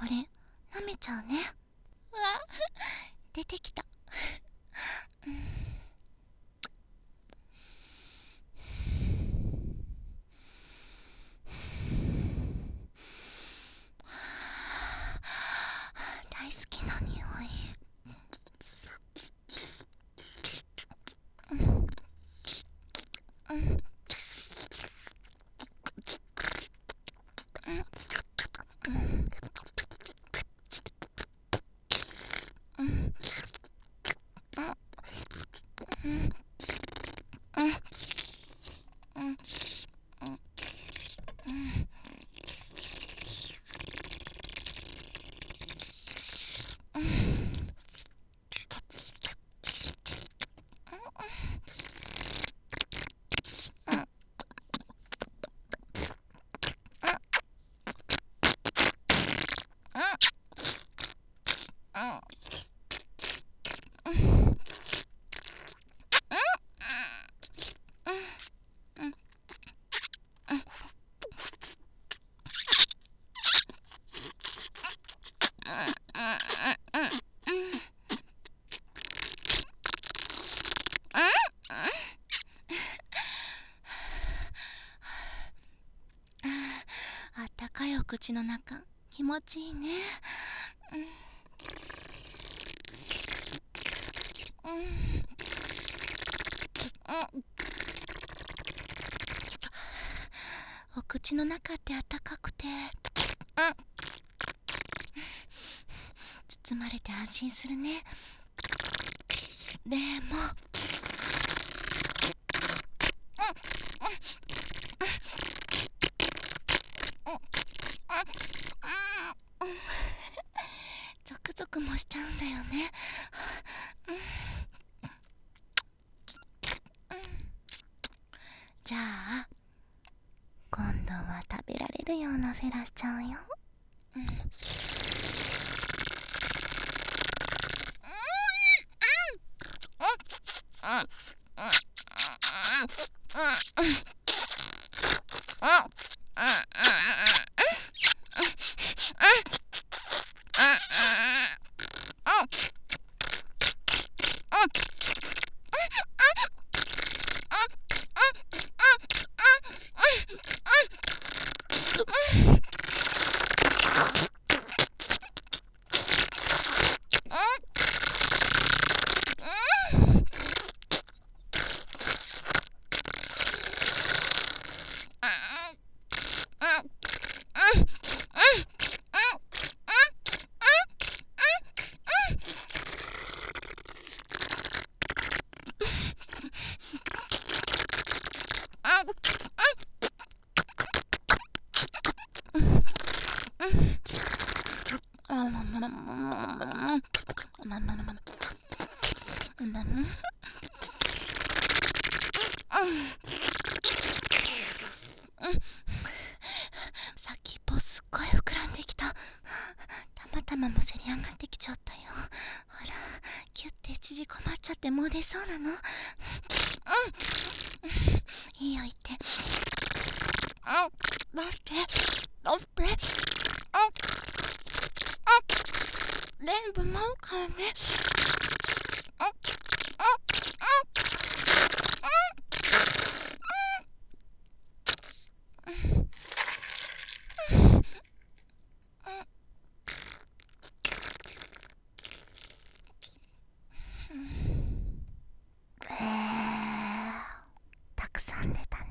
これ舐めちゃうね。うわ、出てきた。大好きな匂い。あったかいお口の中、気持ちいいね。お口の中ってあったかくて、包まれて安心するね。でもゾクゾクもしちゃうんだよね。じゃあ今度は食べられるようなフェラしちゃうよ。先っぽすっごい膨らんできた。玉もせり上がってきちゃったよ。ほら、キュッて縮こまっちゃってもう出そうなの。いいよ言って。待って全部舞うからね。たくさん出た